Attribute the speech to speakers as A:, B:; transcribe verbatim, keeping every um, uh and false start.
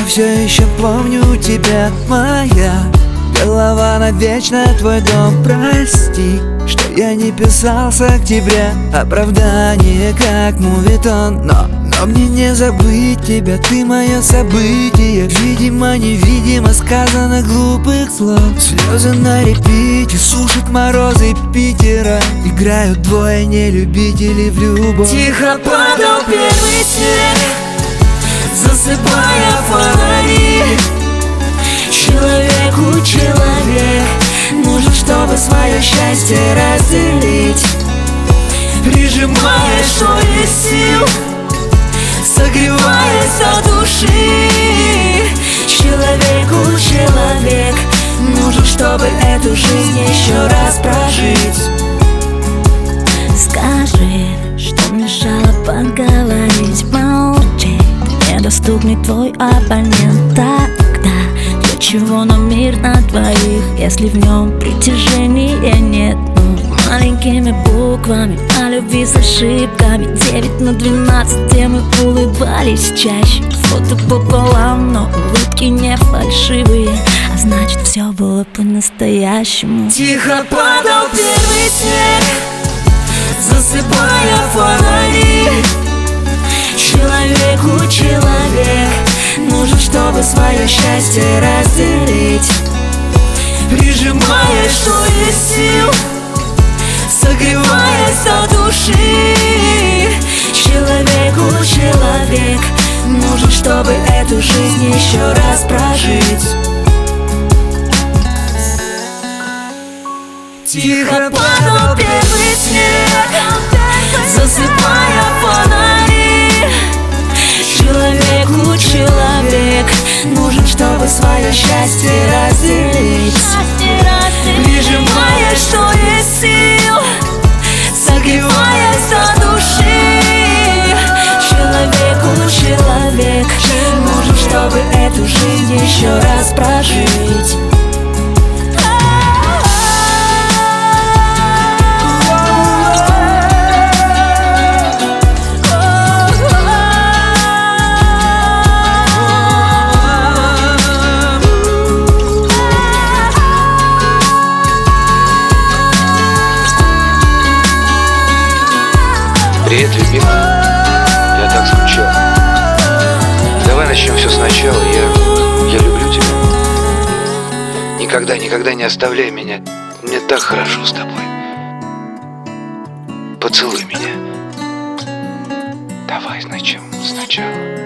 A: все еще помню тебя, моя голова навечно твой дом. Прости, что я не писал с октября оправдание, как мувитон. Но, но мне не забыть тебя, ты мое событие. Видимо, невидимо сказано глупых слов. Слезы на репите, сушат морозы Питера. Играют двое нелюбителей в любовь.
B: Тихо падал первый снег, засыпая фонари. Человеку человек нужен, чтобы свое счастье разделить. Прижимая, что есть сил, согреваясь от души. Человеку человек нужен, чтобы эту жизнь еще раз прожить.
C: Скажи, что мешало поговорить, молчи. Недоступный твой абонент. Тогда для чего нам мир на двоих, если в нем притяжения нет? Ну, маленькими буквами о любви с ошибками. Девять на двенадцать, где мы улыбались чаще. Фото пополам, но улыбки не фальшивые, а значит, все было по-настоящему.
B: Тихо падал первый снег, засыпая фонари. Человеку человек нужен, чтобы свое счастье разделить. Прижимая, что есть сил, согреваясь от души. Человеку человек нужен, чтобы эту жизнь еще раз прожить. Тихо падал первый снег, засыпая фонари. Человеку человек нужен, чтобы свое счастье разделить. Прижимая, что есть сил, согреваясь от души. Человеку человек нужен, чтобы эту жизнь еще раз прожить.
D: Привет, любимый, я так скучал. Давай начнем все сначала, я, я люблю тебя. Никогда, никогда не оставляй меня. Мне так хорошо с тобой. Поцелуй меня. Давай начнем сначала.